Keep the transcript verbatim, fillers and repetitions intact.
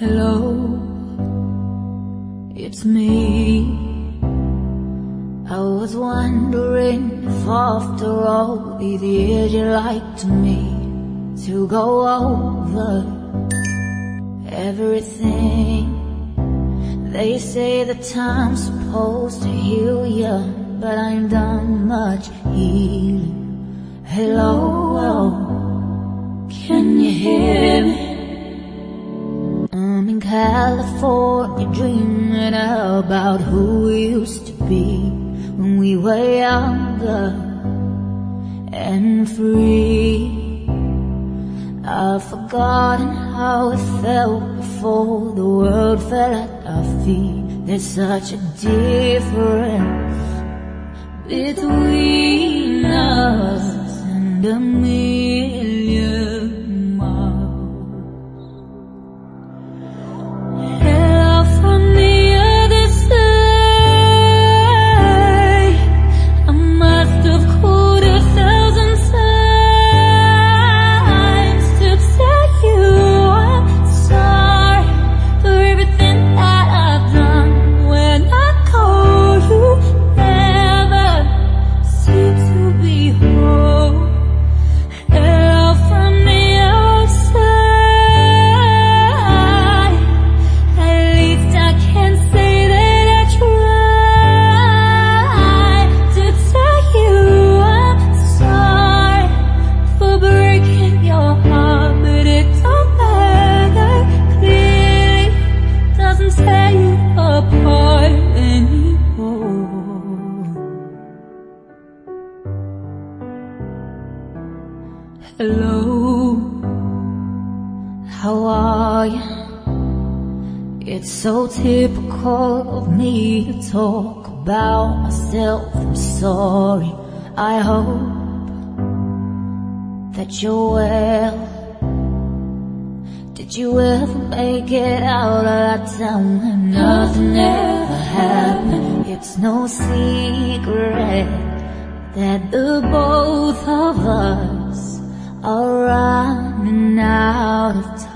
Hello, it's me. I was wondering if after all the years you'd like to me to go over everything. They say the time's supposed to heal ya, but I ain't done much healing. Hello, can you hear me? I'm in California dreaming about who we used to be when we were younger and free. I've forgotten how it felt before the world fell at our feet. There's such a difference between us and a million miles. Hello from the other side. I must have called a thousand times to tell you I'm sorry for everything that I've done. When I call you, never seem to be home. Hello from the outside. At least I can say that I tried to tell you I'm sorry for breaking your heart, but it don't matter. Clearly doesn't tear you apart anymore. Hello, how are you? It's so typical of me to talk about myself. I'm sorry. I hope that you're well. Did you ever make it out of that town when nothing ever happened? It's no secret that the both of us are running out of time.